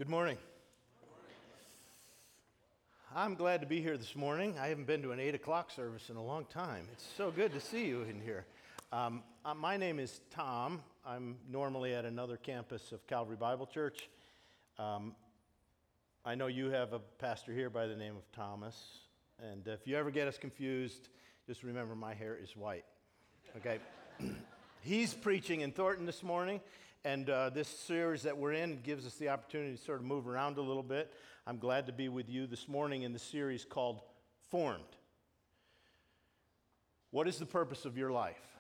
Good morning. I'm glad to be here this morning. I haven't been to an 8 o'clock service in a long time. It's so good to see you in here. My name is Tom. I'm normally at another campus of Calvary Bible Church. I know you have a pastor here by the name of Thomas. And if you ever get us confused, just remember my hair is white. Okay? He's preaching in Thornton this morning, and this series that we're in gives us the opportunity to sort of move around a little bit. I'm glad to be with you this morning in the series called Formed. What is the purpose of your life?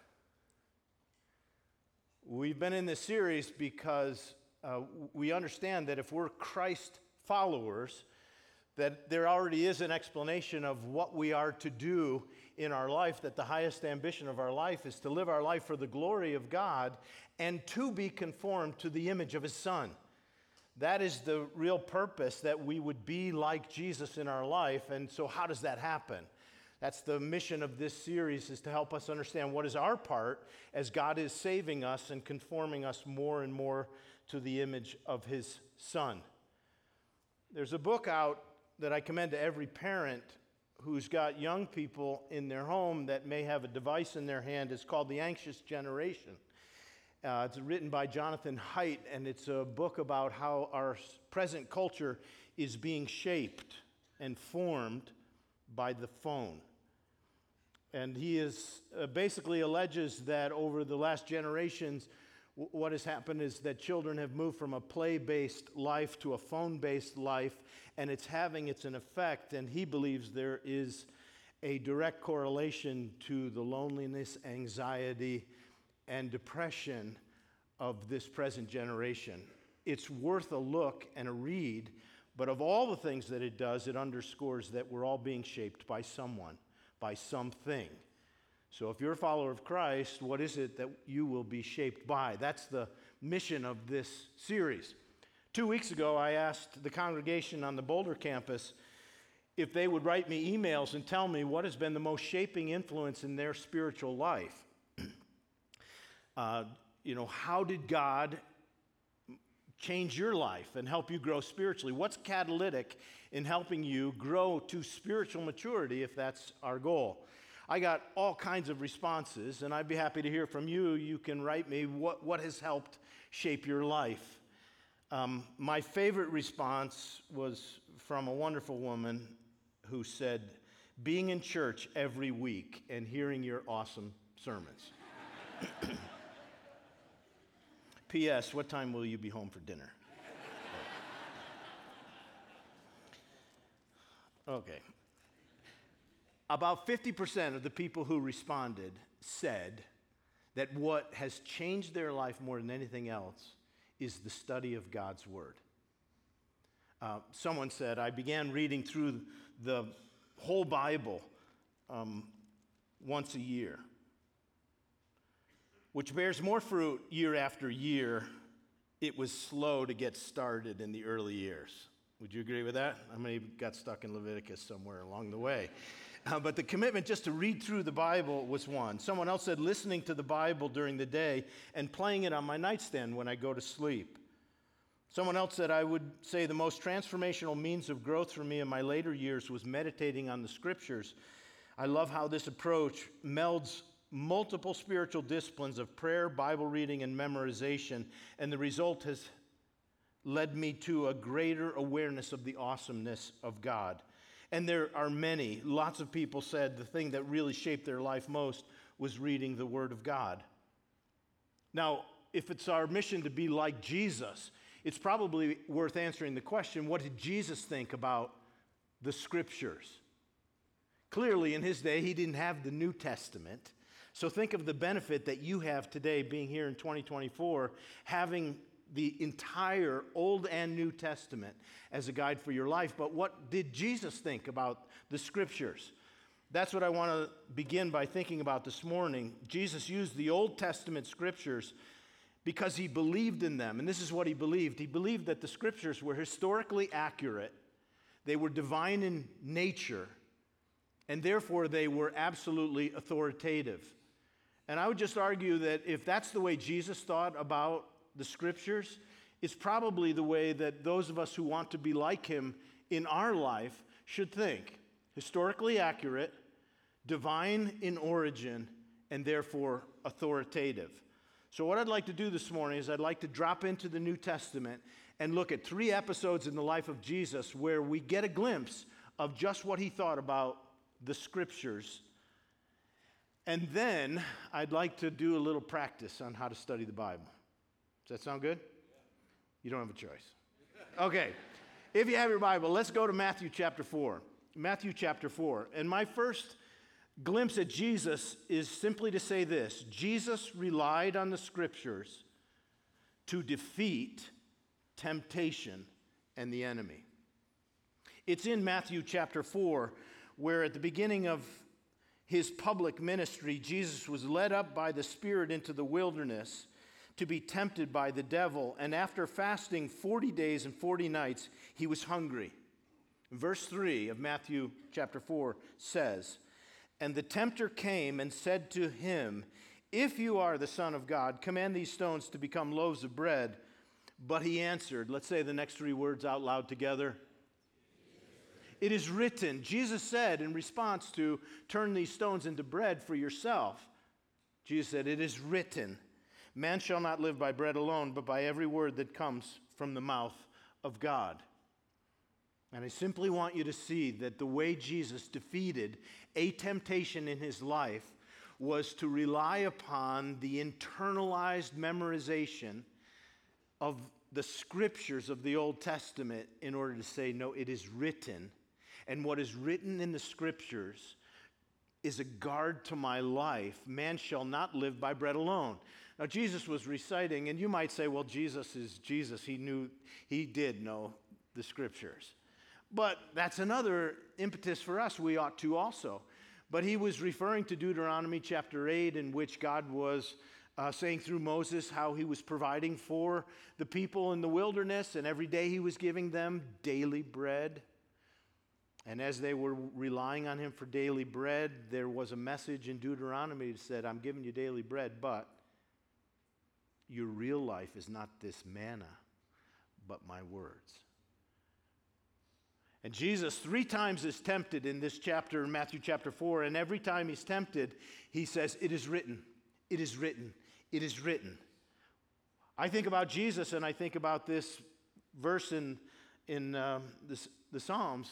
We've been in this series because we understand that if we're Christ followers, that there already is an explanation of what we are to do in our life, that the highest ambition of our life is to live our life for the glory of God and to be conformed to the image of His Son. That is the real purpose, that we would be like Jesus in our life. And so how does that happen? That's the mission of this series, is to help us understand what is our part as God is saving us and conforming us more and more to the image of His Son. There's a book out that I commend to every parent who's got young people in their home that may have a device in their hand. It's called The Anxious Generation. It's written by Jonathan Haidt, and it's a book about how our present culture is being shaped and formed by the phone. And he basically alleges that over the last generations, what has happened is that children have moved from a play-based life to a phone-based life, and it's having an effect, and he believes there is a direct correlation to the loneliness, anxiety, and depression of this present generation. It's worth a look and a read, but of all the things that it does, it underscores that we're all being shaped by someone, by something. So if you're a follower of Christ, what is it that you will be shaped by? That's the mission of this series. 2 weeks ago, I asked the congregation on the Boulder campus if they would write me emails and tell me what has been the most shaping influence in their spiritual life. How did God change your life and help you grow spiritually? What's catalytic in helping you grow to spiritual maturity, if that's our goal? I got all kinds of responses, and I'd be happy to hear from you. You can write me what has helped shape your life. My favorite response was from a wonderful woman who said, being in church every week and hearing your awesome sermons. P.S., what time will you be home for dinner? Okay. About 50% of the people who responded said that what has changed their life more than anything else is the study of God's Word. Someone said, I began reading through the whole Bible once a year, which bears more fruit year after year. It was slow to get started in the early years. Would you agree with that? How many got stuck in Leviticus somewhere along the way? But the commitment just to read through the Bible was one. Someone else said listening to the Bible during the day and playing it on my nightstand when I go to sleep. Someone else said I would say the most transformational means of growth for me in my later years was meditating on the Scriptures. I love how this approach melds multiple spiritual disciplines of prayer, Bible reading, and memorization, and the result has led me to a greater awareness of the awesomeness of God. And there are many. Lots of people said the thing that really shaped their life most was reading the Word of God. Now, if it's our mission to be like Jesus, it's probably worth answering the question, what did Jesus think about the Scriptures? Clearly, in his day, he didn't have the New Testament. So think of the benefit that you have today, being here in 2024, having the entire Old and New Testament as a guide for your life. But what did Jesus think about the Scriptures? That's what I want to begin by thinking about this morning. Jesus used the Old Testament Scriptures because he believed in them. And this is what he believed. He believed that the Scriptures were historically accurate, they were divine in nature, and therefore they were absolutely authoritative. And I would just argue that if that's the way Jesus thought about the Scriptures, is probably the way that those of us who want to be like him in our life should think. Historically accurate, divine in origin, and therefore authoritative. So what I'd like to do this morning is I'd like to drop into the New Testament and look at 3 episodes in the life of Jesus where we get a glimpse of just what he thought about the Scriptures. And then I'd like to do a little practice on how to study the Bible. Does that sound good? You don't have a choice. Okay. If you have your Bible, let's go to Matthew chapter 4. Matthew chapter 4. And my first glimpse at Jesus is simply to say this: Jesus relied on the Scriptures to defeat temptation and the enemy. It's in Matthew chapter 4 where at the beginning of his public ministry, Jesus was led up by the Spirit into the wilderness to be tempted by the devil. And after fasting 40 days and 40 nights, he was hungry. Verse 3 of Matthew chapter 4 says, "And the tempter came and said to him, 'If you are the Son of God, command these stones to become loaves of bread.' But he answered," let's say the next 3 words out loud together. "It is written." Jesus said in response to, "Turn these stones into bread for yourself." Jesus said, "It is written, man shall not live by bread alone, but by every word that comes from the mouth of God." And I simply want you to see that the way Jesus defeated a temptation in his life was to rely upon the internalized memorization of the Scriptures of the Old Testament in order to say, no, it is written. And what is written in the Scriptures is a guard to my life. Man shall not live by bread alone. Now, Jesus was reciting, and you might say, well, Jesus is Jesus. He did know the Scriptures. But that's another impetus for us. We ought to also. But he was referring to Deuteronomy chapter 8, in which God was saying through Moses how he was providing for the people in the wilderness, and every day he was giving them daily bread. And as they were relying on him for daily bread, there was a message in Deuteronomy that said, I'm giving you daily bread, but your real life is not this manna, but my words. And Jesus 3 times is tempted in this chapter, in Matthew chapter 4, and every time he's tempted, he says, it is written, it is written, it is written. I think about Jesus, and I think about this verse in the Psalm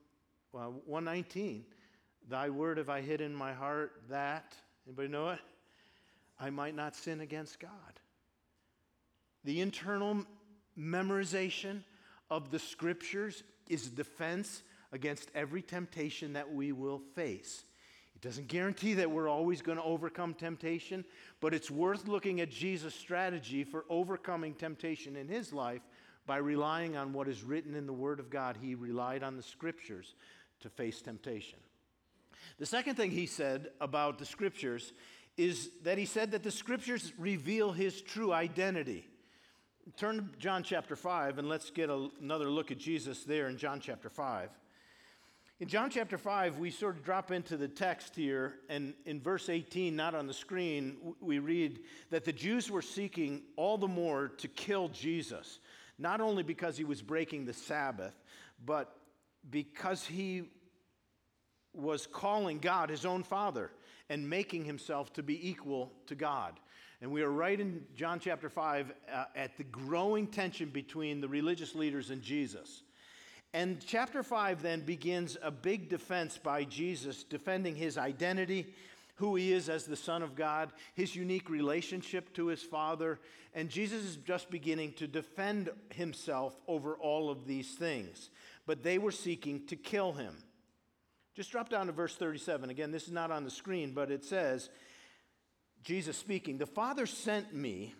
119. Thy word have I hid in my heart that, anybody know it? I might not sin against God. The internal memorization of the Scriptures is a defense against every temptation that we will face. It doesn't guarantee that we're always going to overcome temptation, but it's worth looking at Jesus' strategy for overcoming temptation in his life by relying on what is written in the Word of God. He relied on the Scriptures to face temptation. The second thing he said about the Scriptures is that he said that the Scriptures reveal his true identity. Turn to John chapter 5, and let's get another look at Jesus there in John chapter 5. In John chapter 5, we sort of drop into the text here, and in verse 18, not on the screen, we read that the Jews were seeking all the more to kill Jesus, not only because he was breaking the Sabbath, but because he was calling God his own Father and making himself to be equal to God. And we are right in John chapter 5 at the growing tension between the religious leaders and Jesus. And chapter 5 then begins a big defense by Jesus, defending his identity, who he is as the Son of God, his unique relationship to his Father. And Jesus is just beginning to defend himself over all of these things. But they were seeking to kill him. Just drop down to verse 37. Again, this is not on the screen, but it says, Jesus speaking, the Father sent me,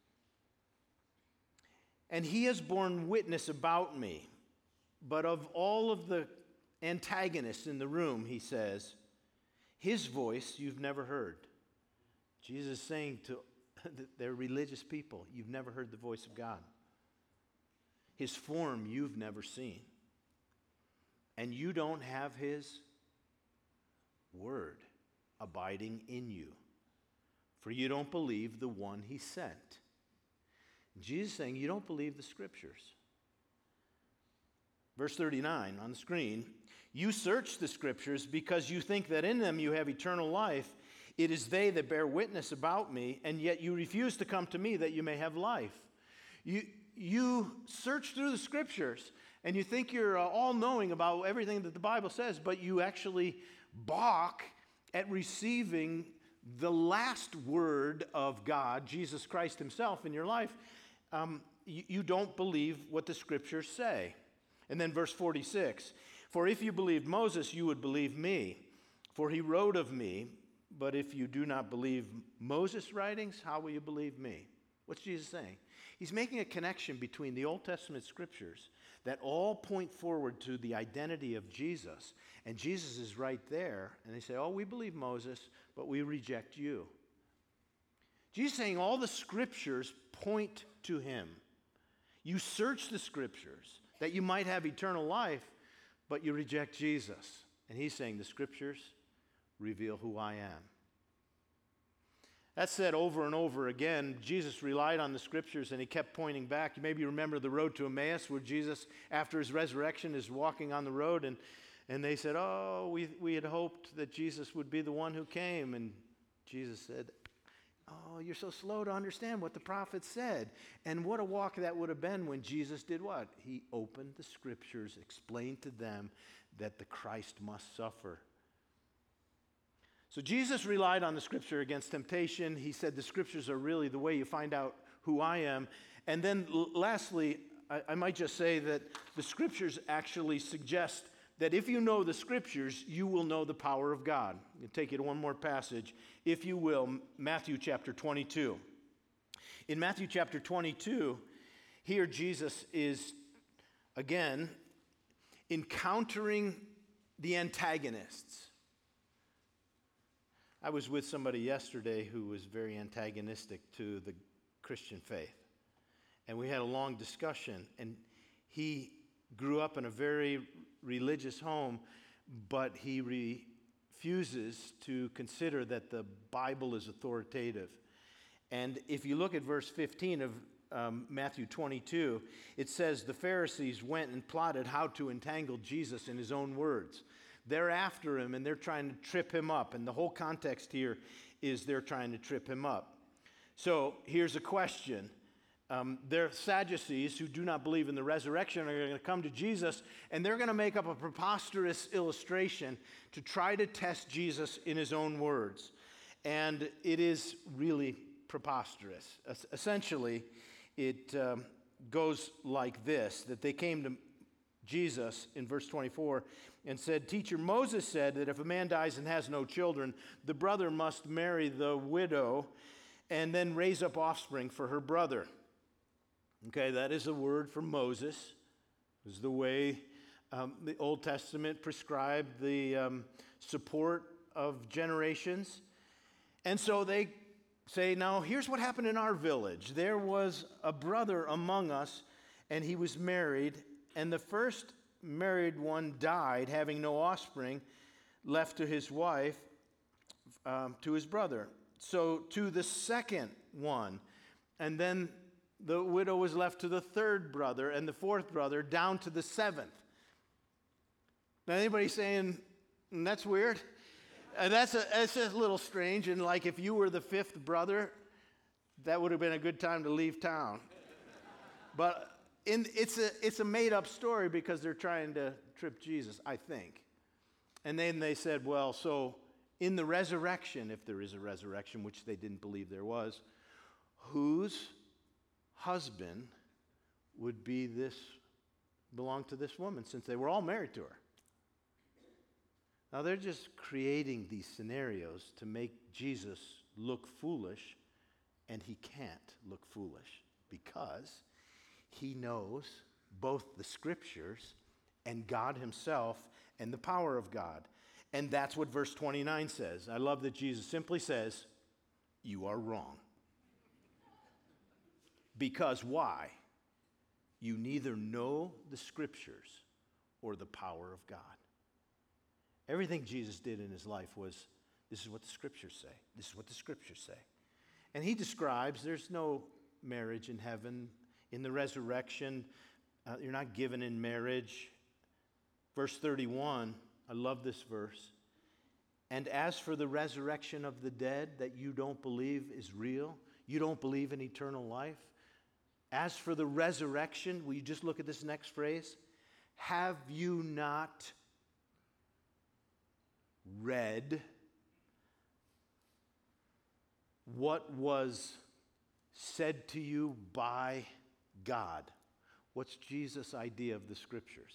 and he has borne witness about me. But of all of the antagonists in the room, he says, his voice you've never heard. Jesus is saying to their religious people, you've never heard the voice of God. His form you've never seen. And you don't have his word abiding in you. For you don't believe the one he sent. Jesus is saying, you don't believe the Scriptures. Verse 39 on the screen, you search the Scriptures because you think that in them you have eternal life. It is they that bear witness about me, and yet you refuse to come to me that you may have life. You search through the Scriptures, and you think you're all-knowing about everything that the Bible says, but you actually balk at receiving the last word of God, Jesus Christ himself, in your life. You don't believe what the Scriptures say. And then verse 46, for if you believed Moses, you would believe me, for he wrote of me. But if you do not believe Moses' writings, how will you believe me? What's Jesus saying? He's making a connection between the Old Testament Scriptures that all point forward to the identity of Jesus. And Jesus is right there. And they say, oh, we believe Moses, but we reject you. Jesus is saying all the Scriptures point to him. You search the Scriptures that you might have eternal life, but you reject Jesus. And he's saying the Scriptures reveal who I am. That's said over and over again. Jesus relied on the Scriptures and he kept pointing back. You maybe remember the road to Emmaus where Jesus, after his resurrection, is walking on the road and they said, oh, we had hoped that Jesus would be the one who came. And Jesus said, oh, you're so slow to understand what the prophet said. And what a walk that would have been when Jesus did what? He opened the Scriptures, explained to them that the Christ must suffer. So Jesus relied on the Scripture against temptation. He said the Scriptures are really the way you find out who I am. And then lastly, I might just say that the Scriptures actually suggest that if you know the Scriptures, you will know the power of God. I'll take you to one more passage, if you will, Matthew chapter 22. In Matthew chapter 22, here Jesus is, again, encountering the antagonists. I was with somebody yesterday who was very antagonistic to the Christian faith. And we had a long discussion, and he grew up in a very religious home, but he refuses to consider that the Bible is authoritative. And if you look at verse 15 of Matthew 22, it says, the Pharisees went and plotted how to entangle Jesus in his own words. They're after him, and they're trying to trip him up. And the whole context here is they're trying to trip him up. So here's a question. There are Sadducees who do not believe in the resurrection are going to come to Jesus, and they're going to make up a preposterous illustration to try to test Jesus in his own words. And it is really preposterous. Essentially, it goes like this, that they came to Jesus in verse 24 and said, Teacher, Moses said that if a man dies and has no children, the brother must marry the widow and then raise up offspring for her brother. Okay, that is a word from Moses. It was the way the Old Testament prescribed the support of generations. And so they say, now here's what happened in our village. There was a brother among us, and he was married, and the first married one died, having no offspring, left to his wife, to his brother. So to the second one, and then the widow was left to the third brother and the fourth brother, down to the seventh. Now, anybody saying, that's weird? That's a little strange, and like if you were the fifth brother, that would have been a good time to leave town. But it's a made-up story because they're trying to trip Jesus, I think. And then they said, well, so in the resurrection, if there is a resurrection, which they didn't believe there was, whose husband would belong to this woman, since they were all married to her? Now, they're just creating these scenarios to make Jesus look foolish, and he can't look foolish because he knows both the Scriptures and God himself and the power of God. And that's what verse 29 says. I love that Jesus simply says, you are wrong. Because why? You neither know the Scriptures or the power of God. Everything Jesus did in his life was, this is what the Scriptures say. This is what the Scriptures say. And he describes, there's no marriage in heaven. In the resurrection, you're not given in marriage. Verse 31, I love this verse. And as for the resurrection of the dead that you don't believe is real, you don't believe in eternal life. As for the resurrection, will you just look at this next phrase? Have you not read what was said to you by God? What's Jesus' idea of the Scriptures?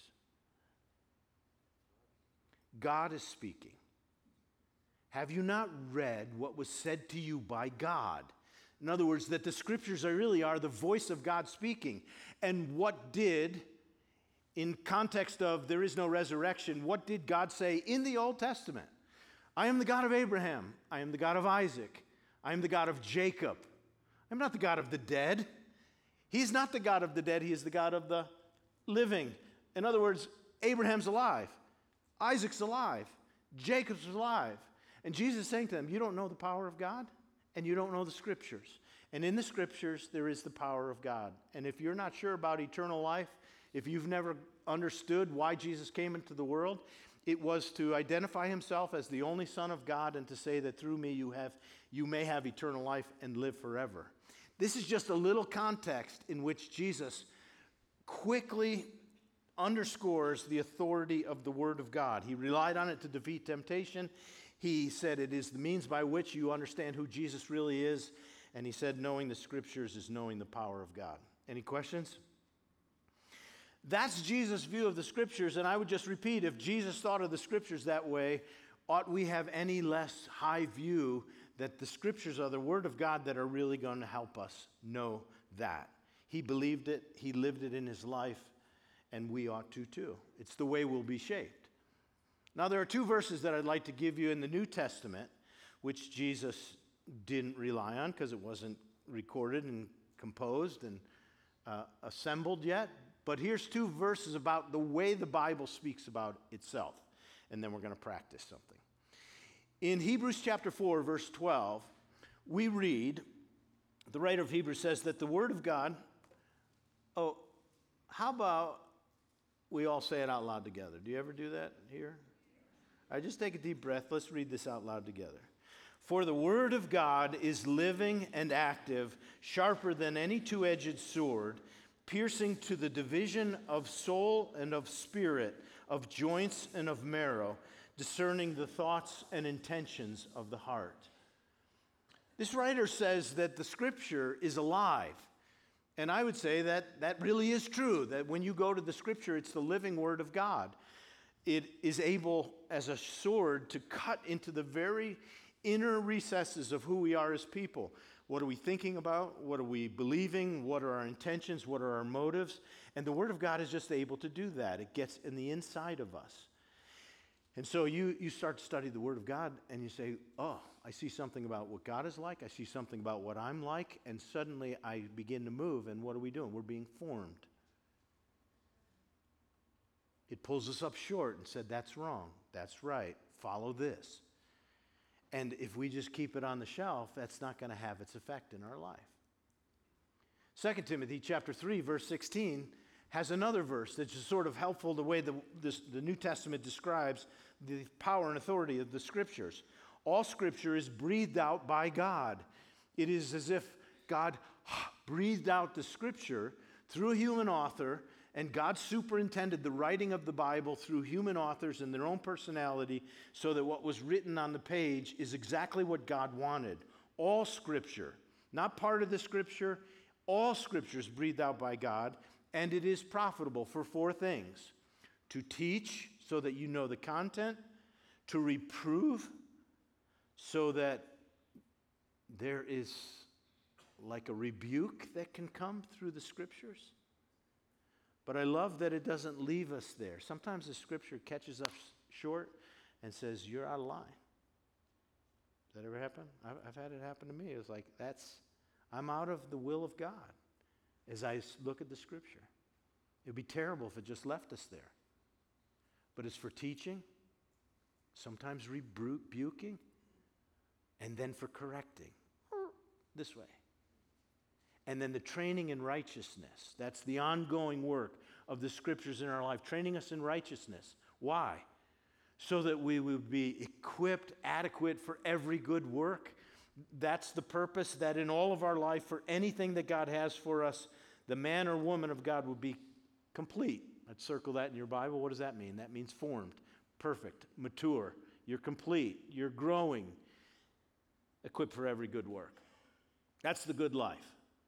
God is speaking. Have you not read what was said to you by God? In other words, that the Scriptures really are the voice of God speaking. And what did, in context of there is no resurrection, what did God say in the Old Testament? I am the God of Abraham. I am the God of Isaac. I am the God of Jacob. I'm not the God of the dead. He's not the God of the dead. He is the God of the living. In other words, Abraham's alive. Isaac's alive. Jacob's alive. And Jesus is saying to them, you don't know the power of God, and you don't know the Scriptures. And in the Scriptures, there is the power of God. And if you're not sure about eternal life, if you've never understood why Jesus came into the world, it was to identify himself as the only Son of God and to say that through me you may have eternal life and live forever. This is just a little context in which Jesus quickly underscores the authority of the Word of God. He relied on it to defeat temptation. He said it is the means by which you understand who Jesus really is. And he said knowing the Scriptures is knowing the power of God. Any questions? That's Jesus' view of the Scriptures, and I would just repeat, if Jesus thought of the Scriptures that way, ought we have any less high view that the Scriptures are the Word of God that are really going to help us know that? He believed it, he lived it in his life, and we ought to too. It's the way we'll be shaped. Now, there are two verses that I'd like to give you in the New Testament, which Jesus didn't rely on because it wasn't recorded and composed and assembled yet. But here's two verses about the way the Bible speaks about itself. And then we're going to practice something. In Hebrews chapter 4, verse 12, we read, the writer of Hebrews says that the Word of God, how about we all say it out loud together? Do you ever do that here? All right, just take a deep breath. Let's read this out loud together. For the Word of God is living and active, sharper than any two-edged sword, piercing to the division of soul and of spirit, of joints and of marrow, discerning the thoughts and intentions of the heart. This writer says that the Scripture is alive. And I would say that that really is true, that when you go to the Scripture, it's the living Word of God. It is able, as a sword, to cut into the very inner recesses of who we are as people. What are we thinking about? What are we believing? What are our intentions? What are our motives? And the Word of God is just able to do that. It gets in the inside of us. And so you start to study the Word of God and you say, oh, I see something about what God is like. I see something about what I'm like. And suddenly I begin to move. And what are we doing? We're being formed. It pulls us up short and said, that's wrong. That's right. Follow this. And if we just keep it on the shelf, that's not going to have its effect in our life. 2 Timothy chapter 3, verse 16 has another verse that's just sort of helpful the way the New Testament describes the power and authority of the Scriptures. All Scripture is breathed out by God. It is as if God breathed out the Scripture through a human author, and God superintended the writing of the Bible through human authors and their own personality so that what was written on the page is exactly what God wanted. All Scripture, not part of the Scripture, all Scripture is breathed out by God, and it is profitable for four things: to teach so that you know the content, to reprove so that there is like a rebuke that can come through the Scriptures. But I love that it doesn't leave us there. Sometimes the Scripture catches us short and says, you're out of line. Does that ever happen? I've had it happen to me. It was like, I'm out of the will of God as I look at the Scripture. It would be terrible if it just left us there. But it's for teaching, sometimes rebuking, and then for correcting. This way. And then the training in righteousness. That's the ongoing work of the Scriptures in our life, training us in righteousness. Why? So that we would be equipped, adequate for every good work. That's the purpose, that in all of our life, for anything that God has for us, the man or woman of God will be complete. I'd circle that in your Bible. What does that mean? That means formed, perfect, mature. You're complete. You're growing, equipped for every good work. That's the good life.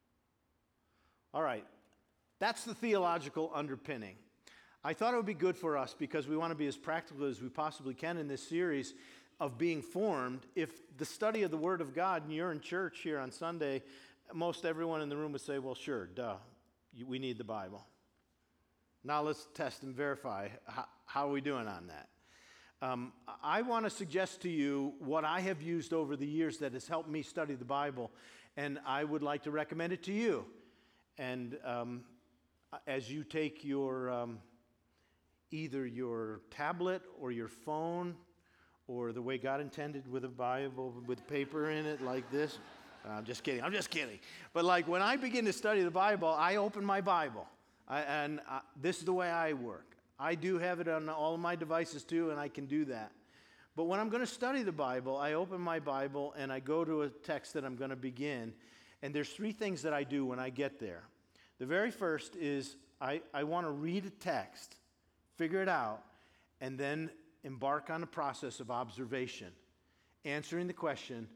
All right. That's the theological underpinning. I thought it would be good for us, because we want to be as practical as we possibly can in this series of being formed. If the study of the Word of God, and you're in church here on Sunday, most everyone in the room would say, well, sure, duh, we need the Bible. Now let's test and verify. How are we doing on that? I want to suggest to you what I have used over the years that has helped me study the Bible, and I would like to recommend it to you. And as you take your either your tablet or your phone, or the way God intended, with a Bible with paper in it like this. I'm just kidding. But like when I begin to study the Bible, I open my Bible. This is the way I work. I do have it on all of my devices too, and I can do that. But when I'm going to study the Bible, I open my Bible and I go to a text that I'm going to begin. And there's three things that I do when I get there. The very first is I want to read a text, figure it out, and then embark on a process of observation, answering the question,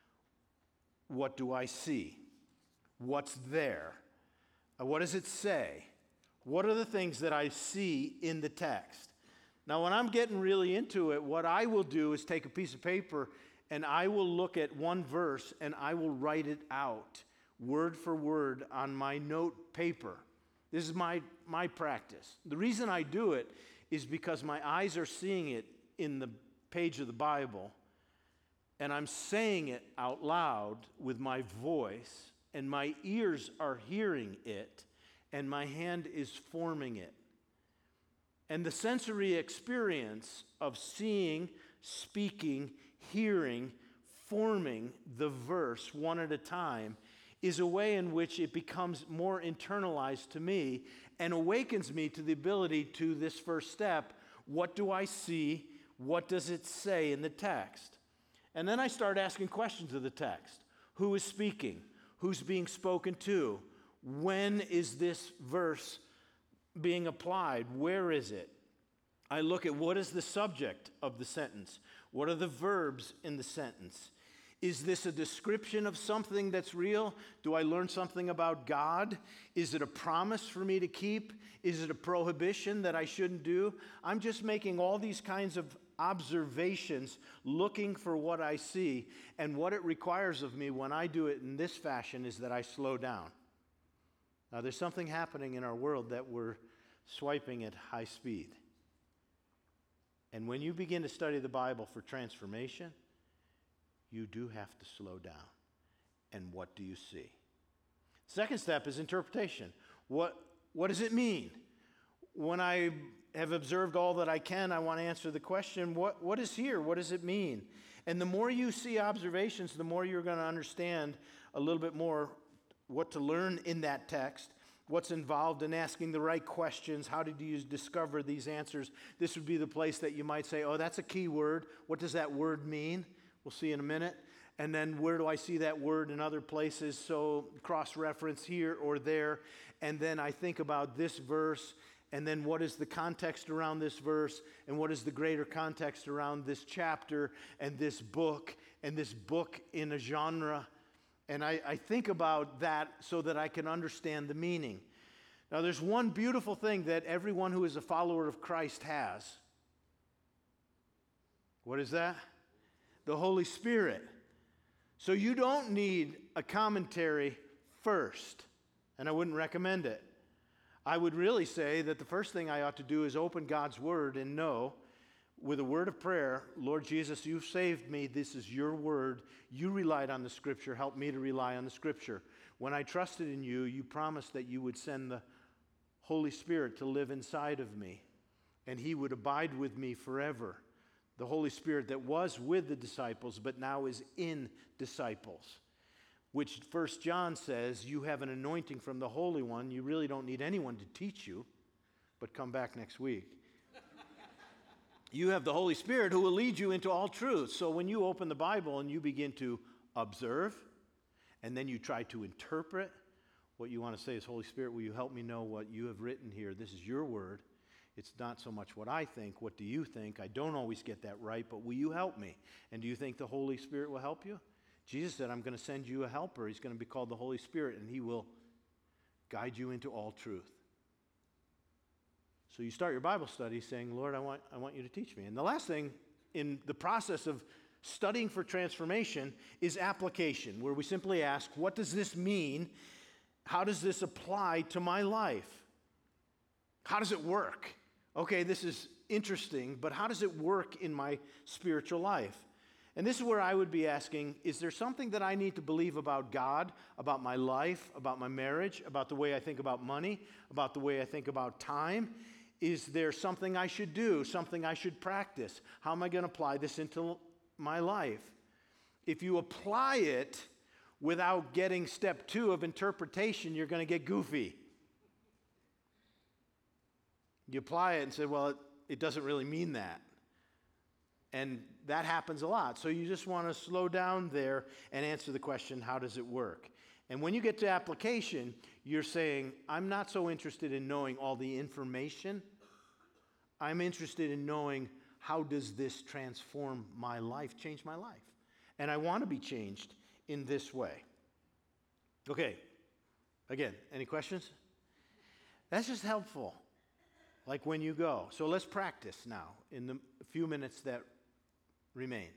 what do I see? What's there? What does it say? What are the things that I see in the text? Now, when I'm getting really into it, what I will do is take a piece of paper and I will look at one verse and I will write it out, word for word, on my note paper. This is my practice. The reason I do it is because my eyes are seeing it in the page of the Bible, and I'm saying it out loud with my voice, and my ears are hearing it, and my hand is forming it. And the sensory experience of seeing, speaking, hearing, forming the verse one at a time is a way in which it becomes more internalized to me and awakens me to the ability to this first step. What do I see? What does it say in the text? And then I start asking questions of the text. Who is speaking? Who's being spoken to? When is this verse being applied? Where is it? I look at what is the subject of the sentence. What are the verbs in the sentence? Is this a description of something that's real? Do I learn something about God? Is it a promise for me to keep? Is it a prohibition that I shouldn't do? I'm just making all these kinds of observations, looking for what I see. And what it requires of me when I do it in this fashion is that I slow down. Now, there's something happening in our world that we're swiping at high speed. And when you begin to study the Bible for transformation, you do have to slow down. And what do you see? Second step is interpretation. What does it mean? When I have observed all that I can, I want to answer the question, what is here? What does it mean? And the more you see observations, the more you're going to understand a little bit more what to learn in that text, what's involved in asking the right questions. How did you discover these answers? This would be the place that you might say, oh, that's a key word. What does that word mean? We'll see in a minute. And then where do I see that word in other places? So cross-reference here or there. And then I think about this verse, and then what is the context around this verse, and what is the greater context around this chapter and this book in a genre. And I think about that so that I can understand the meaning. Now, there's one beautiful thing that everyone who is a follower of Christ has. What is that? The Holy Spirit. So you don't need a commentary first, and I wouldn't recommend it. I would really say that the first thing I ought to do is open God's Word and know, with a word of prayer, Lord Jesus, you've saved me. This is your word. You relied on the Scripture. Help me to rely on the Scripture. When I trusted in you, you promised that you would send the Holy Spirit to live inside of me, and he would abide with me forever. The Holy Spirit that was with the disciples, but now is in disciples. which 1 John says you have an anointing from the Holy One. You really don't need anyone to teach you, but come back next week. You have the Holy Spirit who will lead you into all truth. So when you open the Bible and you begin to observe, and then you try to interpret, what you want to say is, Holy Spirit, will you help me know what you have written here? This is your word. It's not so much what I think. What do you think? I don't always get that right, but will you help me? And do you think the Holy Spirit will help you? Jesus said, I'm going to send you a helper. He's going to be called the Holy Spirit, and he will guide you into all truth. So you start your Bible study saying, Lord, I want you to teach me. And the last thing in the process of studying for transformation is application, where we simply ask, what does this mean? How does this apply to my life? How does it work? Okay, this is interesting, but how does it work in my spiritual life? And this is where I would be asking, is there something that I need to believe about God, about my life, about my marriage, about the way I think about money, about the way I think about time? Is there something I should do, something I should practice? How am I going to apply this into my life? If you apply it without getting step 2 of interpretation, you're going to get goofy. You apply it and say, well, it doesn't really mean that. And that happens a lot. So you just want to slow down there and answer the question, how does it work? And when you get to application, you're saying, I'm not so interested in knowing all the information. I'm interested in knowing, how does this transform my life, change my life? And I want to be changed in this way. Okay, again, any questions? That's just helpful, like when you go. So let's practice now in the few minutes that remain.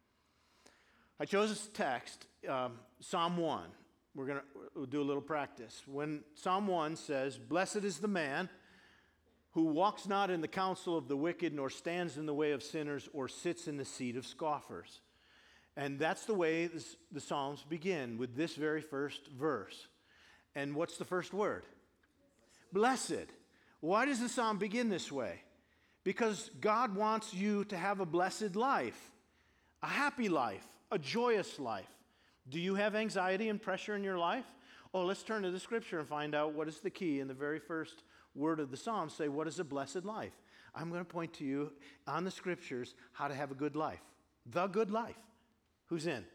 I chose this text, Psalm 1. We'll do a little practice. When Psalm 1 says, blessed is the man who walks not in the counsel of the wicked, nor stands in the way of sinners, or sits in the seat of scoffers. And that's the way the Psalms begin, with this very first verse. And what's the first word? Blessed. Why does the Psalm begin this way? Because God wants you to have a blessed life, a happy life, a joyous life. Do you have anxiety and pressure in your life? Oh, let's turn to the scripture and find out what is the key in the very first word of the Psalm. Say, what is a blessed life? I'm going to point to you on the scriptures how to have a good life. The good life. Who's in?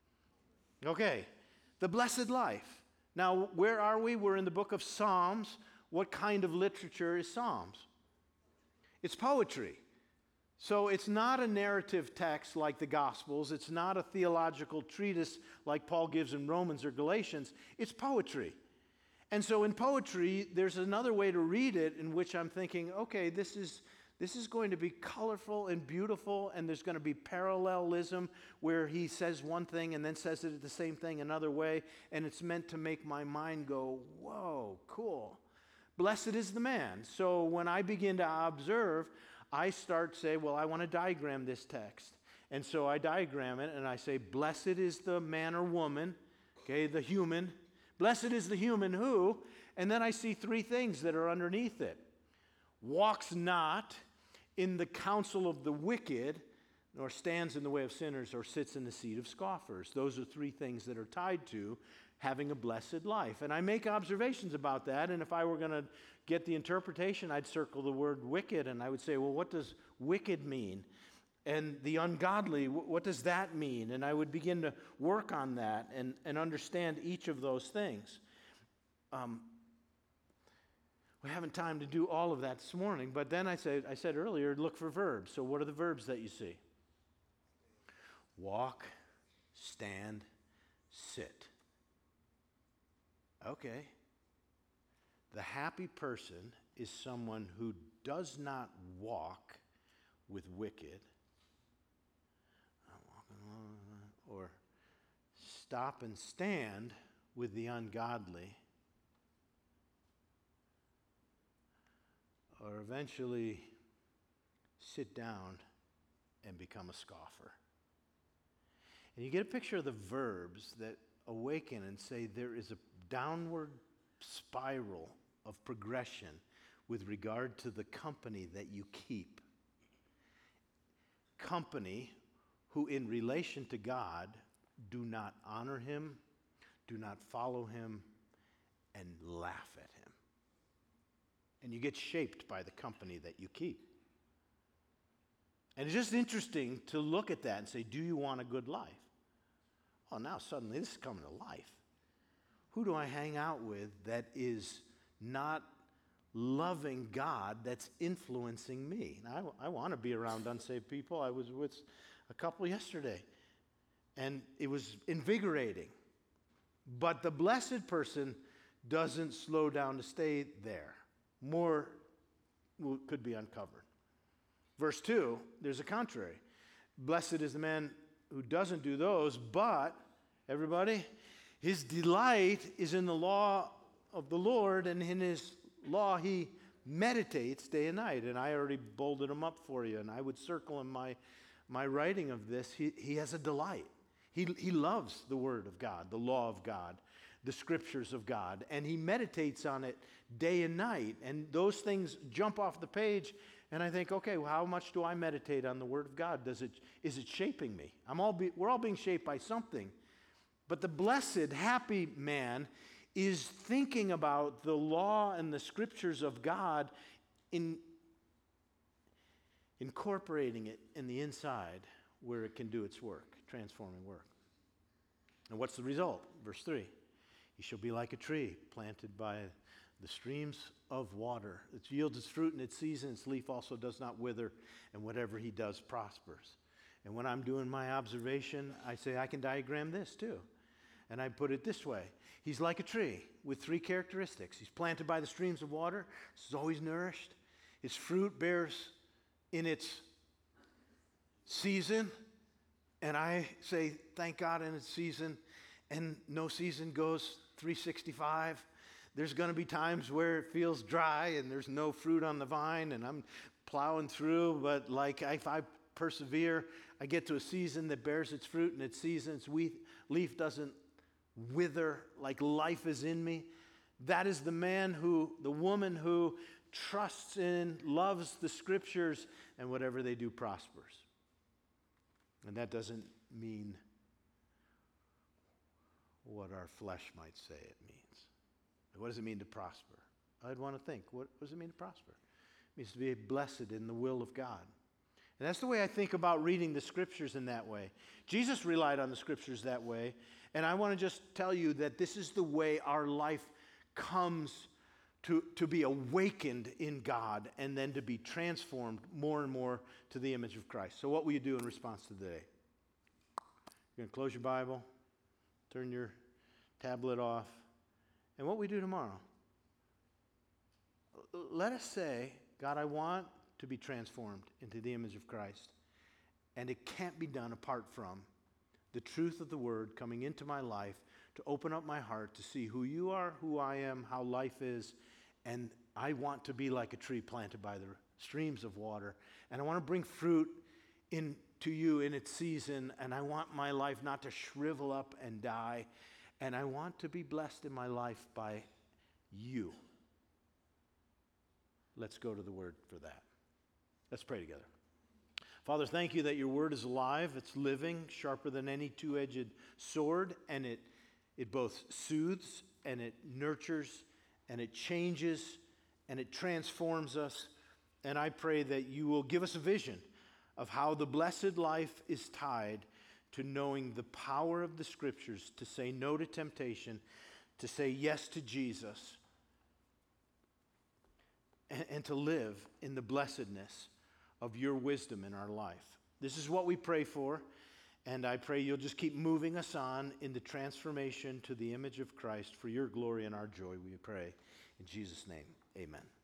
Okay. The blessed life. Now, where are we? We're in the book of Psalms. What kind of literature is Psalms? It's poetry. So it's not a narrative text like the Gospels. It's not a theological treatise like Paul gives in Romans or Galatians. It's poetry. And so in poetry, there's another way to read it in which I'm thinking, okay, this is going to be colorful and beautiful, and there's going to be parallelism where he says one thing and then says it the same thing another way, and it's meant to make my mind go, whoa, cool. Blessed is the man. So when I begin to observe, I start to say, well, I want to diagram this text. And so I diagram it, and I say, blessed is the man or woman, okay, the human. Blessed is the human who, and then I see 3 things that are underneath it. Walks not in the counsel of the wicked, nor stands in the way of sinners, or sits in the seat of scoffers. Those are 3 things that are tied to having a blessed life. And I make observations about that, and if I were going to get the interpretation, I'd circle the word wicked, and I would say, well, what does wicked mean? And the ungodly, what does that mean? And I would begin to work on that and understand each of those things. We haven't time to do all of that this morning, but then I said earlier, look for verbs. So what are the verbs that you see? Walk, stand, sit. Okay. The happy person is someone who does not walk with wicked, or stop and stand with the ungodly, or eventually sit down and become a scoffer. And you get a picture of the verbs that awaken and say there is a downward spiral of progression with regard to the company that you keep. Company who in relation to God do not honor him, do not follow him and laugh at him. And you get shaped by the company that you keep. And it's just interesting to look at that and say, do you want a good life? Oh, now suddenly this is coming to life. Who do I hang out with that is not loving God, that's influencing me? Now, I want to be around unsaved people. I was with a couple yesterday, and it was invigorating. But the blessed person doesn't slow down to stay there. More could be uncovered. Verse 2, there's a contrary. Blessed is the man who doesn't do those, but, everybody, his delight is in the law of the Lord, and in his law he meditates day and night. And I already bolded them up for you, and I would circle in my writing of this. He has a delight. He loves the Word of God, the law of God, the Scriptures of God, and he meditates on it day and night. And those things jump off the page, and I think, okay, well, how much do I meditate on the Word of God? Is it shaping me? We're all being shaped by something. But the blessed, happy man is thinking about the law and the Scriptures of God, incorporating it in the inside where it can do its work, transforming work. And what's the result? Verse 3, he shall be like a tree planted by the streams of water. It yields its fruit in its season, its leaf also does not wither, and whatever he does prospers. And when I'm doing my observation, I say I can diagram this too. And I put it this way. He's like a tree with three characteristics. He's planted by the streams of water. He's always nourished. His fruit bears in its season. And I say, thank God in its season. And no season goes 365. There's going to be times where it feels dry and there's no fruit on the vine and I'm plowing through. But like if I persevere, I get to a season that bears its fruit and its season, its leaf doesn't wither, like life is in me. That is the woman who trusts in, loves the Scriptures, and whatever they do prospers. And that doesn't mean what our flesh might say it means. What does it mean to prosper? I'd want to think, what does it mean to prosper? It means to be blessed in the will of God. And that's the way I think about reading the Scriptures in that way. Jesus relied on the Scriptures that way. And I want to just tell you that this is the way our life comes to be awakened in God and then to be transformed more and more to the image of Christ. So what will you do in response to today? You're going to close your Bible, turn your tablet off, and what we do tomorrow? Let us say, God, I want to be transformed into the image of Christ. And it can't be done apart from the truth of the Word coming into my life to open up my heart to see who you are, who I am, how life is. And I want to be like a tree planted by the streams of water. And I want to bring fruit into you in its season. And I want my life not to shrivel up and die. And I want to be blessed in my life by you. Let's go to the Word for that. Let's pray together. Father, thank you that your Word is alive, it's living, sharper than any two-edged sword, and it both soothes and it nurtures and it changes and it transforms us. And I pray that you will give us a vision of how the blessed life is tied to knowing the power of the Scriptures, to say no to temptation, to say yes to Jesus, and to live in the blessedness of your wisdom in our life. This is what we pray for, and I pray you'll just keep moving us on in the transformation to the image of Christ for your glory and our joy, we pray. In Jesus' name, amen.